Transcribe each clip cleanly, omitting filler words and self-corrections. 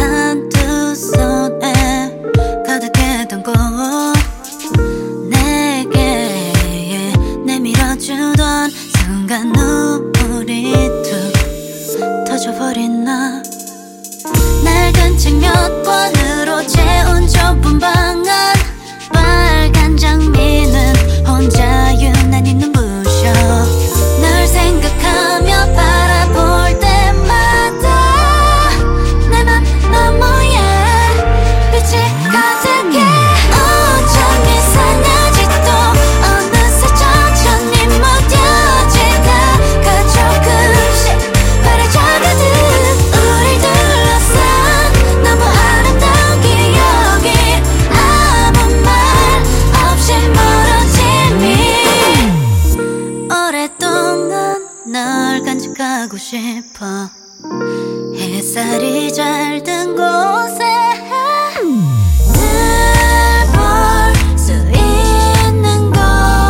한두 손에 가득했던 곳 내게 내밀어주던 순간 눈물이 툭 터져버린 나 낡은 책 몇 권으로 채운 좁은 방안 빨간 장미는 혼자 유난히 눈부셔 널 생각하며 바라볼 때마다 내 맘 너머에 빛이 가득해 어쩜 이상하지도 어느새 천천히 무뎌지다 가 조금씩 바래져가듯 우릴 둘러싼 너무 아름다운 기억이 아무 말 없이 멀어짐이 오랫동안 널 간직하고 싶어 햇살이 잘 든 곳에 늘 볼 수 있는 곳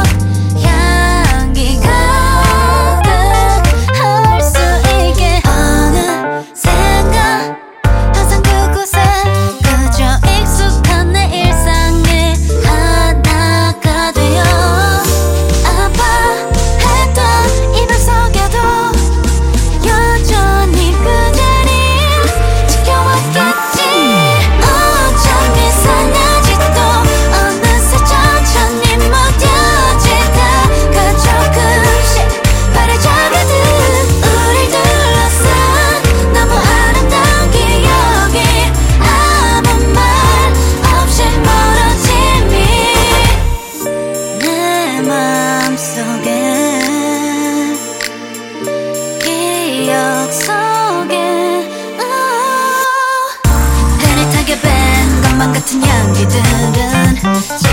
향기 가득할 수 있게 어느샌가 항상 그곳에 그저 익숙한 내 일상이 하나가 되어 아파했던 이별 속에도 여전히 그 자리 지켜왔겠지 어쩜 이상하지도 어느새 천천히 무뎌지다 가 조금씩 바래져가듯 우릴 둘러싼 너무 아름다운 기억이 아무 말 없이 멀어짐이 내 맘속에 기억 속에 흐릿하게 밴 것만 같은 향기들은